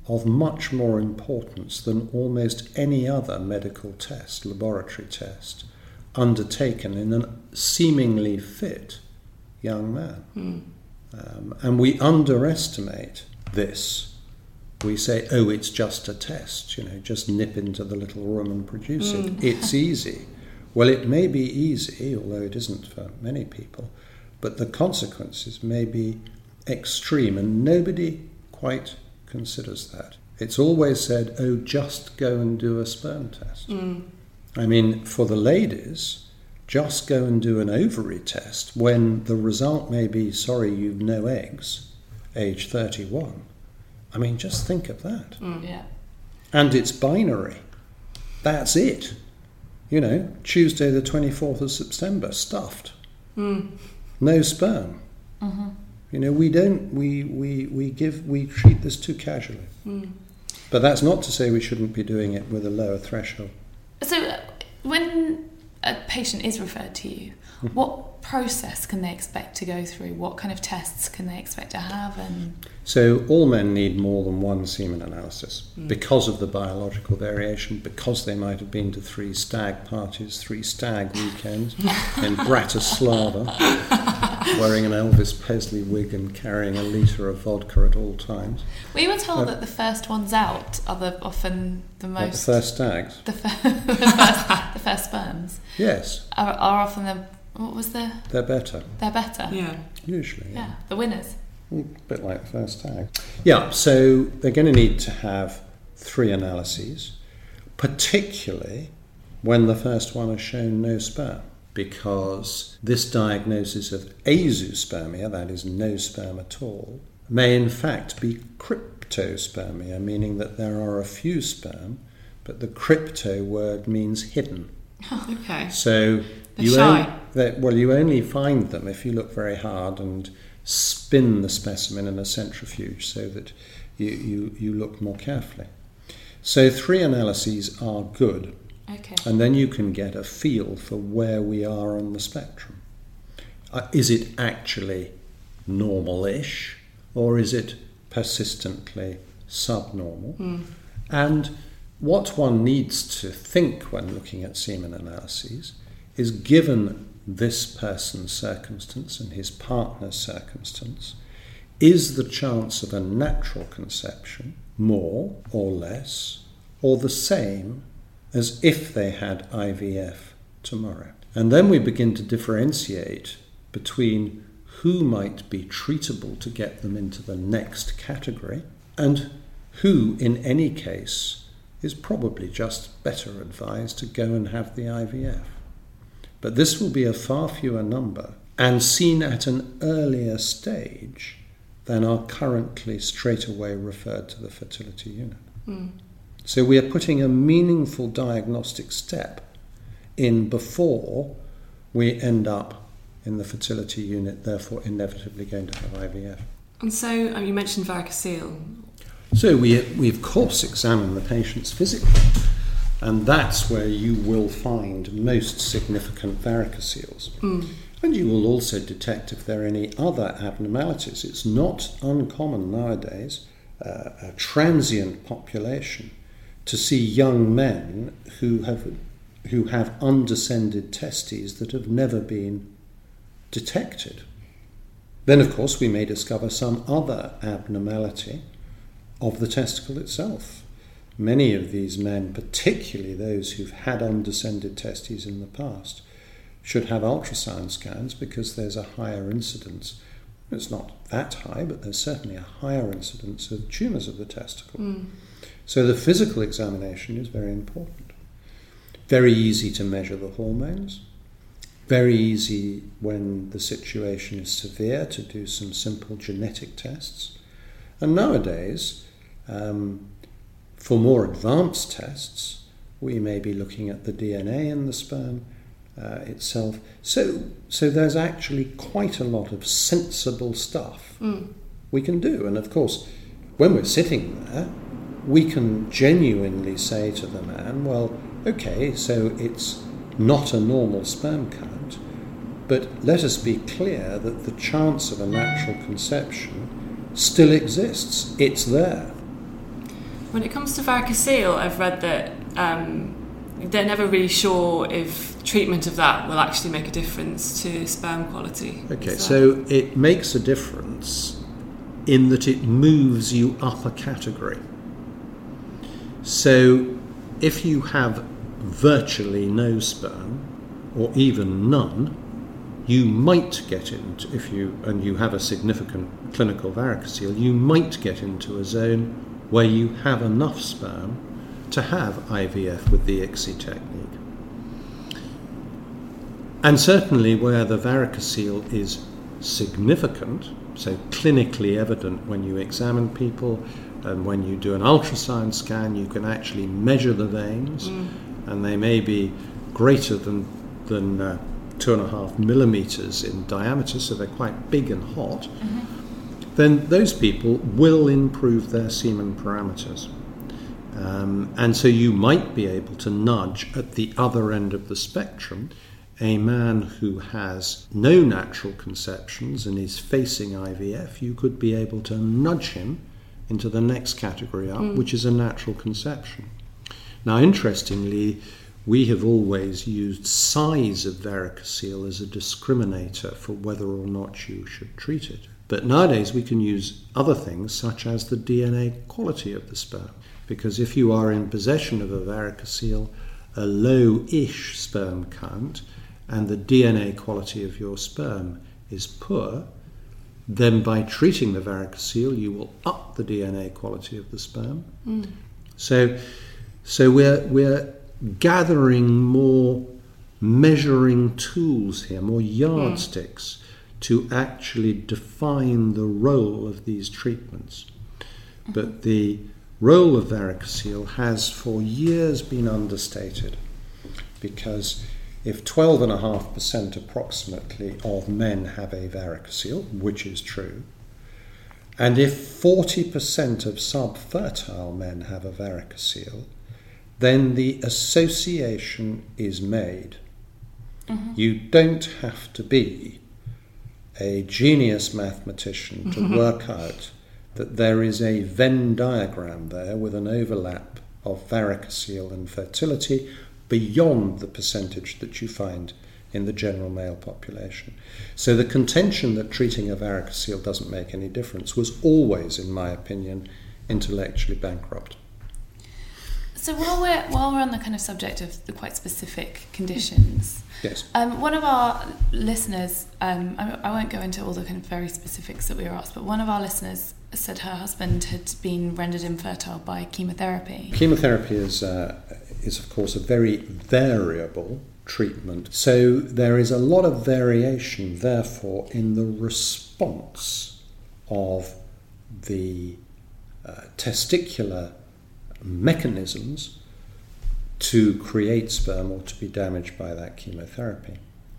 of much more importance than almost any other medical test, laboratory test, undertaken in a seemingly fit young man. Mm. Um, and we underestimate this. We say, oh, it's just a test, you know, just nip into the little room and produce mm. it. It's easy. Well, it may be easy, although it isn't for many people, but the consequences may be extreme, and nobody quite considers that. It's always said, oh, just go and do a sperm test. Mm. I mean, for the ladies, just go and do an ovary test when the result may be, sorry, you've no eggs, age thirty-one. I mean, just think of that. Mm. Yeah. And it's binary. That's it. You know, Tuesday the twenty-fourth of September, stuffed. Mm. No sperm. Mm-hmm. You know, we don't, we, we, we give, we treat this too casually. Mm. But that's not to say we shouldn't be doing it with a lower threshold. So uh, when a patient is referred to you, mm-hmm. what process can they expect to go through? What kind of tests can they expect to have? And So all men need more than one semen analysis mm. because of the biological variation, because they might have been to three stag parties, three stag weekends in Bratislava, wearing an Elvis Presley wig and carrying a litre of vodka at all times. We were told uh, that the first ones out are the, often the most... What, the first stags? The, fir- the, first, the first sperms. Yes. Are, are often the... What was the... They're better. They're better? Yeah. Usually, yeah. Yeah, the winners. A bit like the first stag. Yeah, so they're going to need to have three analyses, particularly when the first one has shown no sperm, because this diagnosis of azoospermia, that is no sperm at all, may in fact be cryptospermia, meaning that there are a few sperm, but the crypto word means hidden. Okay. So They're you shy. only, that, well, you only find them if you look very hard and spin the specimen in a centrifuge so that you, you, you look more carefully. So three analyses are good. Okay. And then you can get a feel for where we are on the spectrum. Uh, is it actually normal-ish, or is it persistently subnormal? Mm. And what one needs to think when looking at semen analyses is, given this person's circumstance and his partner's circumstance, is the chance of a natural conception more or less or the same as if they had I V F tomorrow? And then we begin to differentiate between who might be treatable to get them into the next category and who, in any case, is probably just better advised to go and have the I V F. But this will be a far fewer number and seen at an earlier stage than are currently straight away referred to the fertility unit. Mm. So we are putting a meaningful diagnostic step in before we end up in the fertility unit, therefore inevitably going to have I V F. And so, um, you mentioned varicocele. So we, we of course examine the patients physically, and that's where you will find most significant varicoceles. Mm. And you will also detect if there are any other abnormalities. It's not uncommon nowadays, uh, a transient population, to see young men who have who have undescended testes that have never been detected. Then, of course, we may discover some other abnormality of the testicle itself. Many of these men, particularly those who've had undescended testes in the past, should have ultrasound scans because there's a higher incidence. It's not that high, but there's certainly a higher incidence of tumours of the testicle. Mm. So the physical examination is very important. Very easy to measure the hormones. Very easy, when the situation is severe, to do some simple genetic tests. And nowadays, um, for more advanced tests, we may be looking at the D N A in the sperm uh, itself. So, so there's actually quite a lot of sensible stuff mm. we can do. And of course, when we're sitting there, we can genuinely say to the man, well, okay, so it's not a normal sperm count, but let us be clear that the chance of a natural conception still exists. It's there. When it comes to varicocele, I've read that um, they're never really sure if treatment of that will actually make a difference to sperm quality. Okay, so it makes a difference in that it moves you up a category. So if you have virtually no sperm, or even none, you might get into, if you and you have a significant clinical varicocele, you might get into a zone where you have enough sperm to have I V F with the I C S I technique. And certainly where the varicocele is significant, so clinically evident when you examine people and when you do an ultrasound scan, you can actually measure the veins, mm. and they may be greater than, than uh, two and a half millimeters in diameter, so they're quite big and hot, mm-hmm. then those people will improve their semen parameters. Um, and so you might be able to nudge at the other end of the spectrum a man who has no natural conceptions and is facing I V F. You could be able to nudge him into the next category up, mm. which is a natural conception. Now, interestingly, we have always used size of varicocele as a discriminator for whether or not you should treat it. But nowadays we can use other things such as the D N A quality of the sperm. Because if you are in possession of a varicocele, a low-ish sperm count, and the D N A quality of your sperm is poor, then by treating the varicocele you will up the D N A quality of the sperm. Mm. So, so we're we're gathering more measuring tools here, more yardsticks, mm. to actually define the role of these treatments. Mm-hmm. But the role of varicocele has for years been understated, because if twelve point five percent approximately of men have a varicocele, which is true, and if forty percent of subfertile men have a varicocele, then the association is made. Mm-hmm. You don't have to be a genius mathematician to mm-hmm. work out that there is a Venn diagram there with an overlap of varicocele and fertility beyond the percentage that you find in the general male population. So the contention that treating a varicocele doesn't make any difference was always, in my opinion, intellectually bankrupt. So while we're while we're on the kind of subject of the quite specific conditions, yes, um, one of our listeners, um, I, I won't go into all the kind of very specifics that we were asked, but one of our listeners said her husband had been rendered infertile by chemotherapy. Chemotherapy is, uh, is of course, a very variable treatment. So there is a lot of variation, therefore, in the response of the uh, testicular mechanisms to create sperm or to be damaged by that chemotherapy.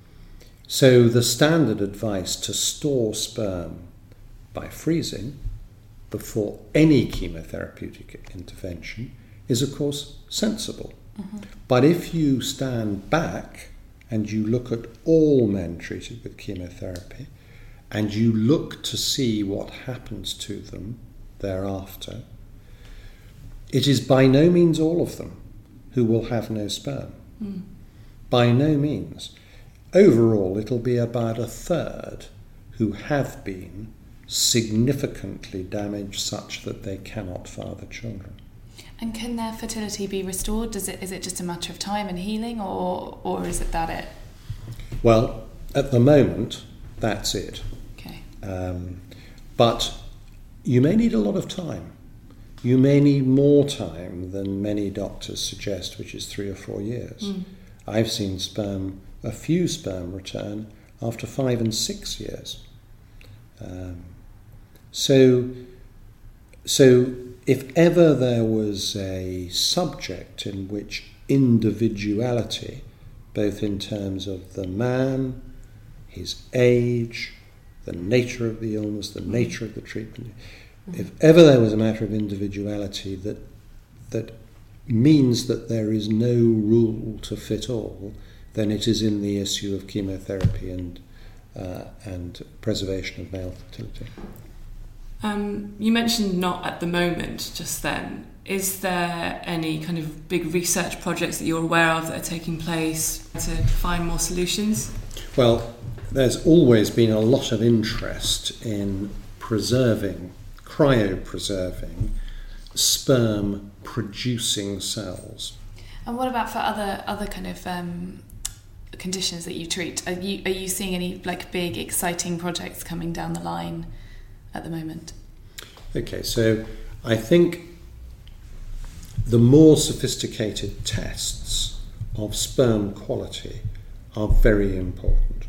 So the standard advice to store sperm by freezing before any chemotherapeutic intervention is, of course, sensible. Mm-hmm. But if you stand back and you look at all men treated with chemotherapy and you look to see what happens to them thereafter, it is by no means all of them who will have no sperm. Mm. By no means. Overall, it'll be about a third who have been significantly damaged such that they cannot father children. And can their fertility be restored? Does it, is it just a matter of time and healing, or or is it that it? Well, at the moment, that's it. Okay. Um, but you may need a lot of time. You may need more time than many doctors suggest, which is three or four years. Mm. I've seen sperm, a few sperm return after five and six years. Um, so, so if ever there was a subject in which individuality, both in terms of the man, his age, the nature of the illness, the nature of the treatment, if ever there was a matter of individuality that that means that there is no rule to fit all, then it is in the issue of chemotherapy and uh, and preservation of male fertility. Um, you mentioned not at the moment just then. Is there any kind of big research projects that you're aware of that are taking place to find more solutions? Well, there's always been a lot of interest in preserving, cryopreserving sperm producing cells. And what about for other other kind of um, conditions that you treat? Are you are you seeing any like big exciting projects coming down the line at the moment? Okay, so I think the more sophisticated tests of sperm quality are very important.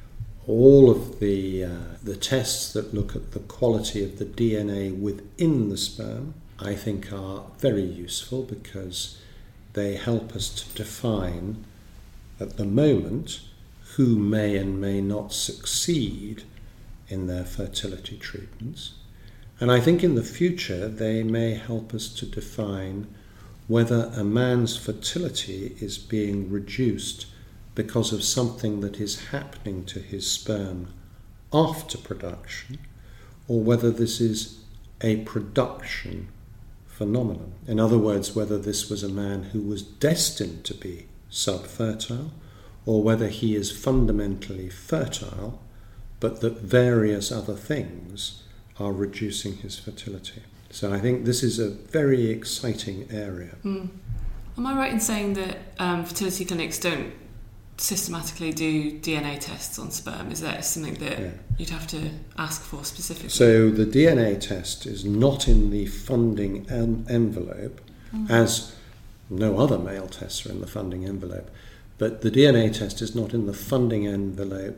All of the uh, the tests that look at the quality of the D N A within the sperm, I think, are very useful because they help us to define, at the moment, who may and may not succeed in their fertility treatments. And I think in the future they may help us to define whether a man's fertility is being reduced because of something that is happening to his sperm after production, or whether this is a production phenomenon. In other words, whether this was a man who was destined to be subfertile, or whether he is fundamentally fertile, but that various other things are reducing his fertility. So I think this is a very exciting area. Mm. Am I right in saying that um, fertility clinics don't systematically do D N A tests on sperm? Is that something that yeah. you'd have to ask for specifically? So the D N A test is not in the funding en- envelope, mm. as no other male tests are in the funding envelope, but the D N A test is not in the funding envelope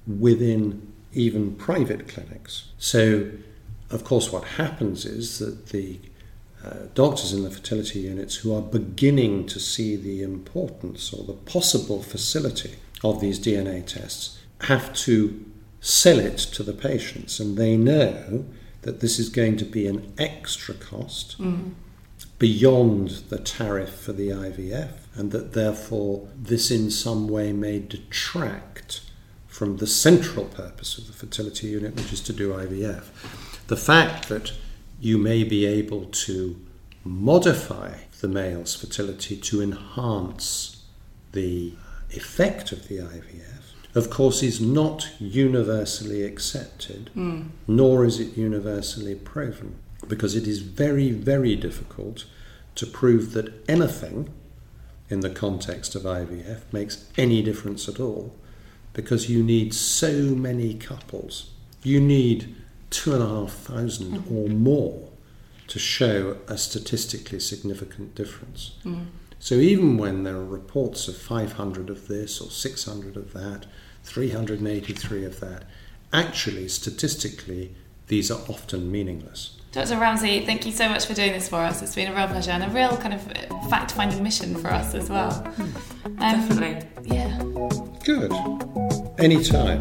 within even private clinics. So, of course, what happens is that the uh, doctors in the fertility units who are beginning to see the importance or the possible facility of these D N A tests have to sell it to the patients, and they know that this is going to be an extra cost mm. beyond the tariff for the I V F, and that therefore this in some way may detract from the central purpose of the fertility unit, which is to do I V F. The fact that you may be able to modify the male's fertility to enhance the effect of the I V F, of course, is not universally accepted, mm. nor is it universally proven, because it is very, very difficult to prove that anything in the context of I V F makes any difference at all, because you need so many couples. You need two and a half thousand mm. or more to show a statistically significant difference. Mm. So even when there are reports of five hundred of this or six hundred of that, three hundred eighty-three of that, actually, statistically, these are often meaningless. Doctor Ramsey, thank you so much for doing this for us. It's been a real pleasure and a real kind of fact-finding mission for us as well. Um, Definitely. Yeah. Good. Anytime.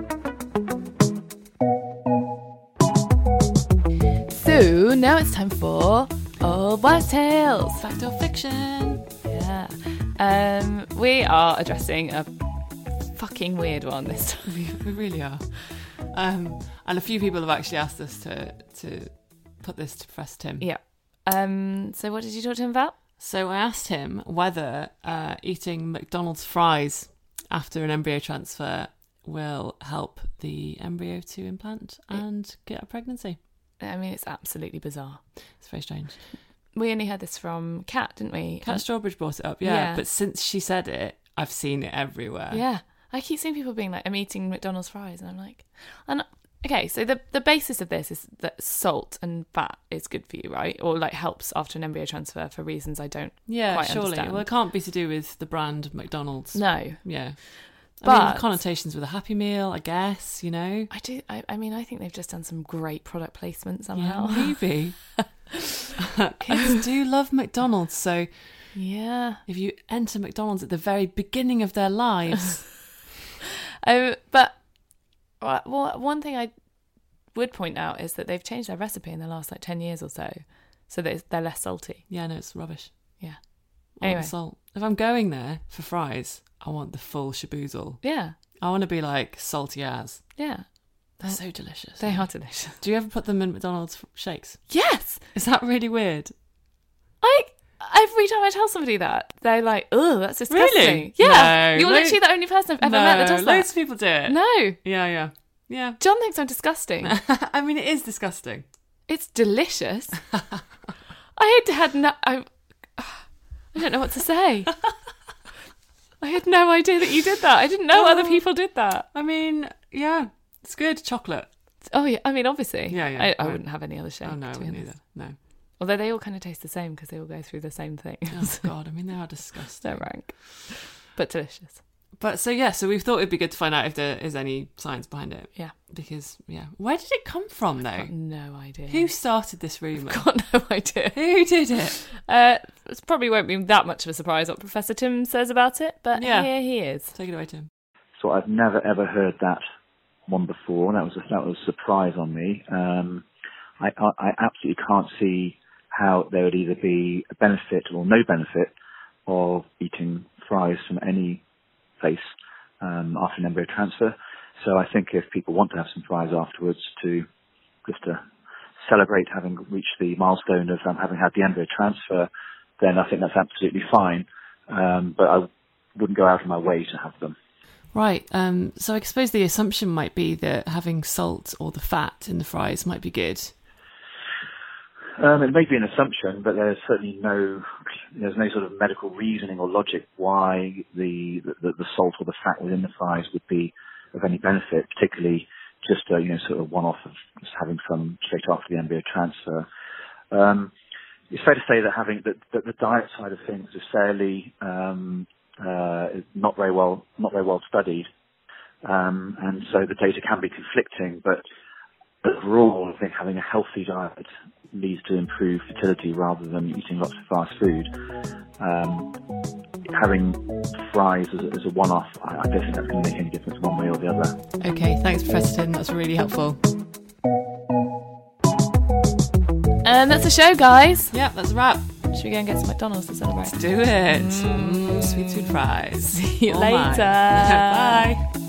So now it's time for Old Wives' Tales. Fact or fiction. Yeah. Um, we are addressing a fucking weird one this time. We, we really are. Um, and a few people have actually asked us to to put this to Professor Tim. Yeah. Um, so what did you talk to him about? So I asked him whether uh, eating McDonald's fries after an embryo transfer will help the embryo to implant and get a pregnancy. I mean, it's absolutely bizarre. It's very strange. We only heard this from Kat, didn't we? Kat Strawbridge brought it up, yeah. yeah. But since she said it, I've seen it everywhere. Yeah. I keep seeing people being like, I'm eating McDonald's fries. And I'm like, and okay, so the, the basis of this is that salt and fat is good for you, right? Or like helps after an embryo transfer for reasons I don't yeah, quite surely. understand. Well, it can't be to do with the brand McDonald's. No. Yeah. But, I mean, connotations with a Happy Meal, I guess, you know. I do. I, I mean, I think they've just done some great product placement somehow. Yeah, maybe. Kids do love McDonald's, so yeah, if you enter McDonald's at the very beginning of their lives. um, but well, one thing I would point out is that they've changed their recipe in the last like ten years or so, so that they're less salty. Yeah, no, it's rubbish. Yeah. Anyway, salt. If I'm going there for fries, I want the full shaboozle. Yeah. I want to be like salty as. Yeah. They're so delicious. They are delicious. Do you ever put them in McDonald's shakes? Yes. Is that really weird? I every time I tell somebody that, they're like, "Oh, that's disgusting." Really? Yeah. No. You're Lo- literally the only person I've ever no, met that does that. Loads of people do it. No. Yeah, yeah. Yeah. John thinks I'm disgusting. I mean, it is disgusting. It's delicious. I had had no... I, I don't know what to say. I had no idea that you did that. I didn't know Oh. other people did that. I mean, yeah, it's good. Chocolate. Oh, yeah. I mean, obviously. Yeah, yeah. I, I Right. wouldn't have any other shake. Oh, no, I to be wouldn't honest. either. No. Although they all kind of taste the same because they all go through the same thing. Oh, God. I mean, they are disgusting. They're rank. But delicious. But so, yeah, so we thought it'd be good to find out if there is any science behind it. Yeah. Because, yeah. Where did it come from, though? Got no idea. Who started this rumour? Got no idea. Who did it? Uh, it probably won't be that much of a surprise what Professor Tim says about it, but Yeah. here he is. Take it away, Tim. So I've never ever heard that one before. That was a, that was a surprise on me. Um, I, I, I absolutely can't see how there would either be a benefit or no benefit of eating fries from any place um, after an embryo transfer. So I think if people want to have some fries afterwards to just to celebrate having reached the milestone of um, having had the embryo transfer, then I think that's absolutely fine. Um, but I wouldn't go out of my way to have them. Right. Um, so I suppose the assumption might be that having salt or the fat in the fries might be good. Um, it may be an assumption, but there's certainly no there's no sort of medical reasoning or logic why the the, the salt or the fat within the fries would be of any benefit, particularly just a you know sort of one-off of just having some straight after the embryo transfer. Um, it's fair to say that having that, that the diet side of things is fairly um, uh, not very well not very well studied, um, and so the data can be conflicting, but overall, I think having a healthy diet leads to improved fertility rather than eating lots of fast food. Um, having fries as a, as a one-off, I, I don't think that's going to make any difference one way or the other. Okay, thanks, Professor Tim. That's really helpful. And that's the show, guys. Yeah, that's a wrap. Should we go and get some McDonald's to celebrate? Let's do it. Mm, sweet, sweet fries. See you Oh later. my. Bye.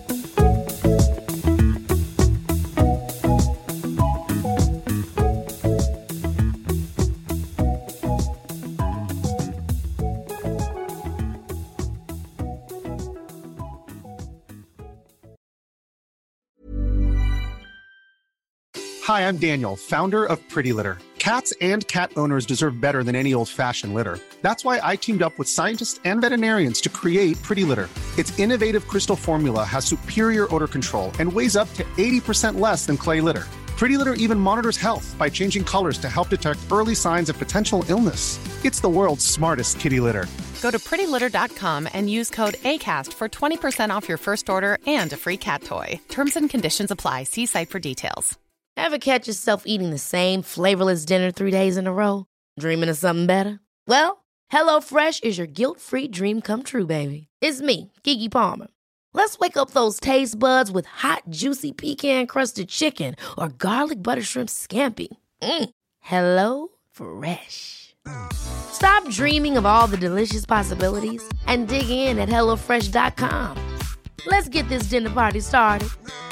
Hi, I'm Daniel, founder of Pretty Litter. Cats and cat owners deserve better than any old-fashioned litter. That's why I teamed up with scientists and veterinarians to create Pretty Litter. Its innovative crystal formula has superior odor control and weighs up to eighty percent less than clay litter. Pretty Litter even monitors health by changing colors to help detect early signs of potential illness. It's the world's smartest kitty litter. Go to pretty litter dot com and use code ACAST for twenty percent off your first order and a free cat toy. Terms and conditions apply. See site for details. Ever catch yourself eating the same flavorless dinner three days in a row? Dreaming of something better? Well, HelloFresh is your guilt-free dream come true, baby. It's me, Keke Palmer. Let's wake up those taste buds with hot, juicy pecan-crusted chicken or garlic butter shrimp scampi. Mm. Hello Fresh. Stop dreaming of all the delicious possibilities and dig in at hello fresh dot com. Let's get this dinner party started.